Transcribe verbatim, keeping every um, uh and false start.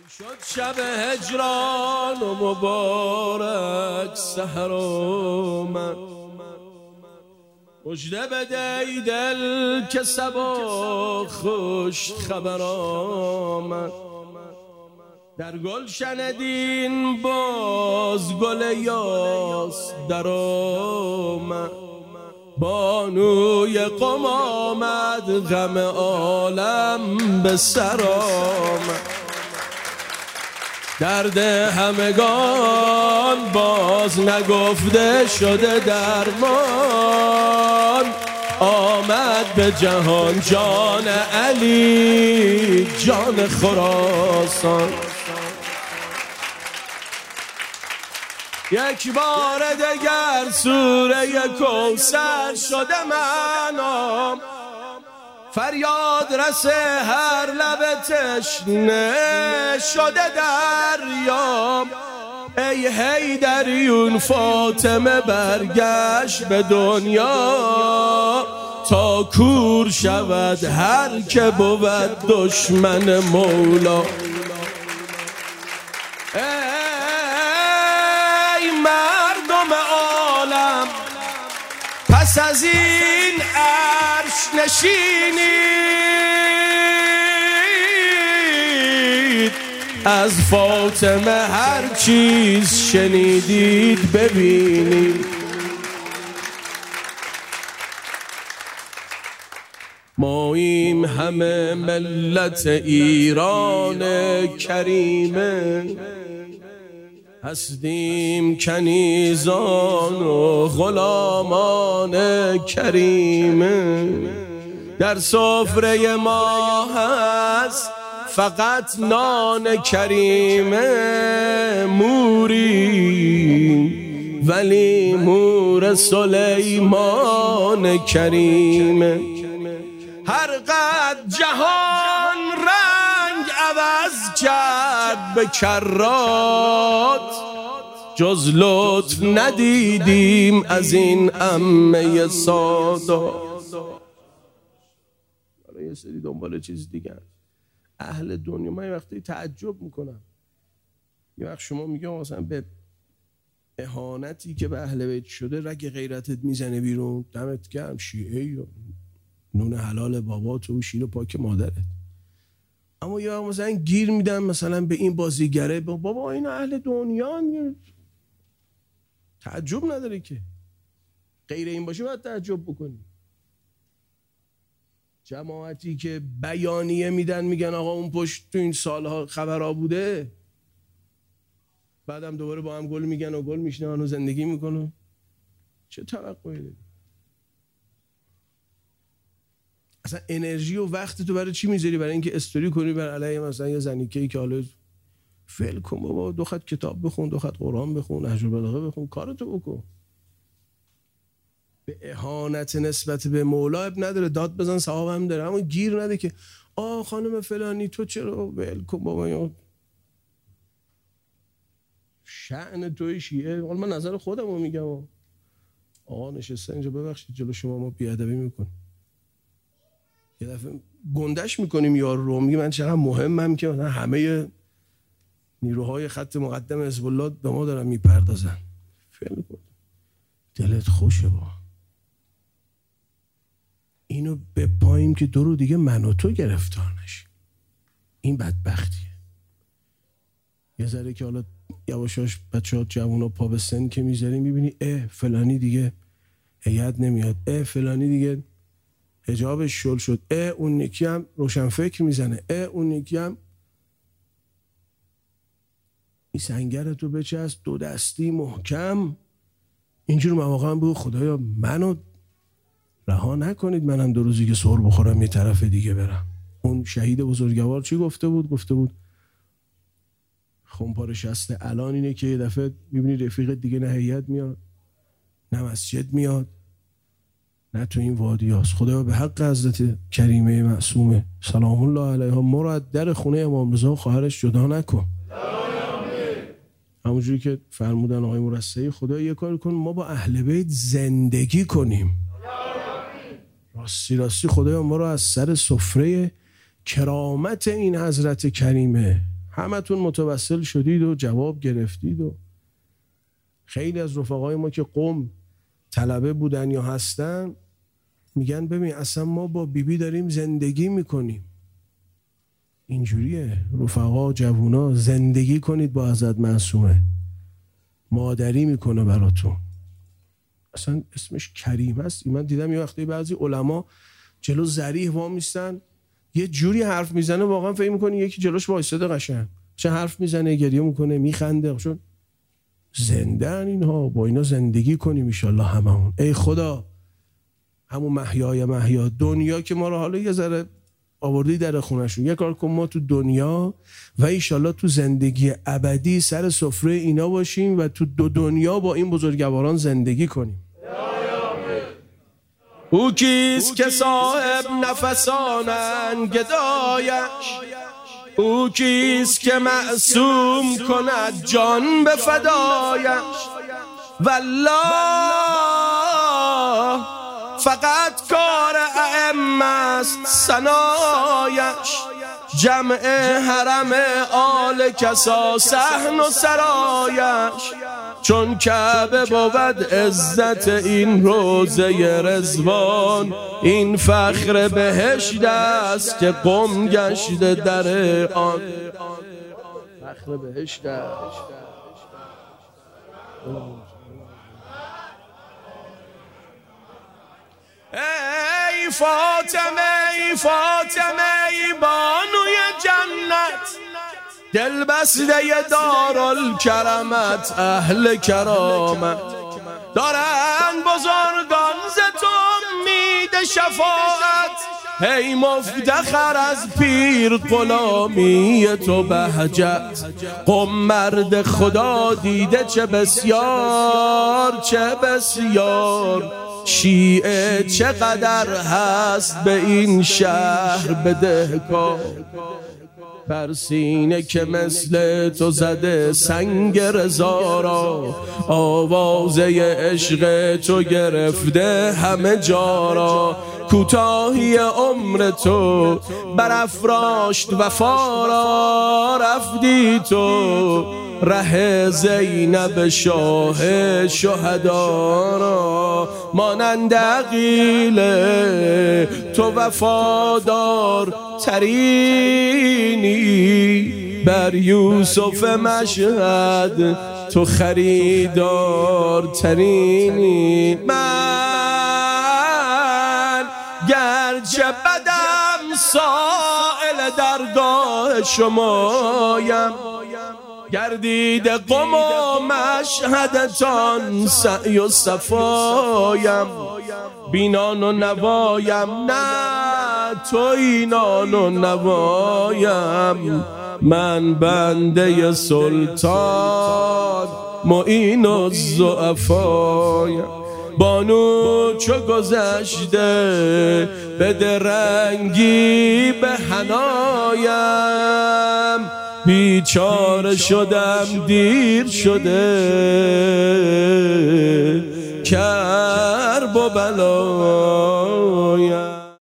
شد شب هجران و مبارک سحر آمد، مژده بده ای دل که صبا خوش خبر آمد. در گلشن دین باز گل یاس در آمد، بانوی قم آمد غم عالم به سر آمد. درد همگان باز نگفته شده درمان، آمد به جهان جان علی جان خراسان. یک بار دگر سوره کوثر شده منام، فریاد رس هر لب تشنه شده دریام. ای حیدریون فاطمه برگشت به دنیا، تا کور شود هر که بود دشمن مولا. ای مردم عالم پس از این عرش نشینید، از فاطمه هر چیز شنیدید ببینید. ماییم همه ملت ایران کریمه، هستیم کنیزان و غلامان کریمه. در سفره ما هست فقط نان کریمه، موری ولی مور سلیمان کریمه. هر قد جهان رنگ عوض کرد به کرات، جز لطف ندیدیم از این عمه سادا. برای یه سری دنبال چیز دیگه اهل دنیا. من یه وقتی تعجب میکنم، یه وقت شما میگه مثلا به اهانتی که به اهل بیت شده رگ غیرتت میزنه بیرون، دمت گرم شیعه یا نون حلال بابات و شیر پاک مادرت. اما یا مثلا گیر میدن مثلا به این بازیگره، بابا این اهل دنیا، تعجب نداره که. غیر این باشه باید تعجب بکنی. جماعتی که بیانیه میدن میگن آقا اون پشت تو این سالها خبرها بوده، بعدم دوباره با هم گل میگن و گل میشنن و زندگی میکنن، چه توقعی داری؟ اصلا انرژی و وقت تو برای چی میذاری؟ برای اینکه استوری کنی بر علیه مثلا یه زنیکه‌ای که حالا فعل کن بابا، دو خط کتاب بخون، دو خط قرآن بخون، نهج البلاغه بخون، کارتو بکن. به اهانت نسبت به مولا اب نداره، داد بزن ثواب هم داره. اما گیر نده که آ خانم فلانی تو چرا ول کن بابا، یا شأن توی شیعه. حالا من نظر خودم رو میگم، آقا نشسته اینجا ببخشید جلو شما ما بیادبی میکنیم، یه دفعه گندش میکنیم یارو رو، میگه من چقدر مهمم که مثلا همه نیروهای خط مقدم حزب الله به ما دارن میپردازن. فعلا کن دلت خوشه با اینو بپاییم که دو رو دیگه من و تو گرفتار نشیم. این بدبختیه. یه ذره که حالا یواشاش بچه‌ها جوونا پا به سن که میذاریم میبینی اه فلانی دیگه هیئت نمیاد، اه فلانی دیگه حجابش شل شد، اه اون یکی هم روشن فکر میزنه، اه اون یکی هم این سنگر تو بچسب دو دستی محکم. اینجور مواقع هم بگو خدایا منو رها نکنید، منم دو روزی که سر بخورم یه طرف دیگه برم. اون شهید بزرگوار چی گفته بود؟ گفته بود خونپار شسته الان اینه که یه دفعه میبینی رفیقت دیگه نه هیئت میاد نه مسجد میاد نه تو این وادی هست. خدا به حق حضرت کریمه معصومه سلام الله علیها ما رو از در خونه امام رضا و خواهرش جدا نکن. همونجوری که فرمودن آقای مرصعی، خدا یه کار کن ما با اهل بیت زندگی کنیم. راستی راستی خدایا ما رو از سر سفره کرامت این حضرت کریمه همتون متوسل شدید و جواب گرفتید و خیلی از رفقای ما که قم طلبه بودن یا هستن میگن ببین اصلا ما با بیبی بی داریم زندگی میکنیم. اینجوریه رفقا جوونا، زندگی کنید با حضرت معصومه، مادری میکنه براتون. اصلا اسمش کریم هست. من دیدم یه وقتی بعضی علما جلو ذریح وامیستن یه جوری حرف میزنه واقعا فکر میکنی یکی جلوش وایساده قشنگ چه حرف میزنه، گریه میکنه، میخنده. چون زندن اینها، با اینا زندگی کنیم ان شاء الله هممون. ای خدا همون محیای محیا دنیا که ما رو حالا یه ذره آوردی در خونشون، یه کار کن ما تو دنیا و ان شاء الله تو زندگی ابدی سر سفره اینا باشیم و تو دو دنیا با این بزرگواران زندگی کنیم. او کیست که صاحب نفسانند گدایش، او کیست که معصوم کند جان به فدایش. والله فقط کار ائمه است ثنایش، جمع حرم آل کسا صحن و سرایش. چون کعبه بود عزت این روزه رضوان، این فخر بهشت است که قم گشته در آن. فخر بهشت است. ای فاطمه ای فاطمه ای بانوی جنت، دل بسته دارالکرمت اهل کرامت. دارن بزرگان ز تو امید شفاعت، ای مفتخر از پیر غلامی تو بهجت. قم مرد خدا دیده چه بسیار چه بسیار، شیعه چقدر هست به این شهر بدهکار. بر سینه که مثل تو زده سنگ رضا را، آوازه عشق تو گرفته همه جا را. کوتاهی عمر تو برافراشت وفا را، رفتی تو ره زینب شاه شهدا را. مانند عقیل تو وفادار ترینی، بر یوسف مشهد تو خریدار ترینی. من گرچه بدم سائل درگاه شمایم، گردید قم و مشهدتان سعی و صفایم. بینان و نوایم نه توی نان و نوایم، من بنده سلطان معین و ضعفایم. بانو چو گذشته بده رنگی به حنایم، بیچاره شدم دیر شده که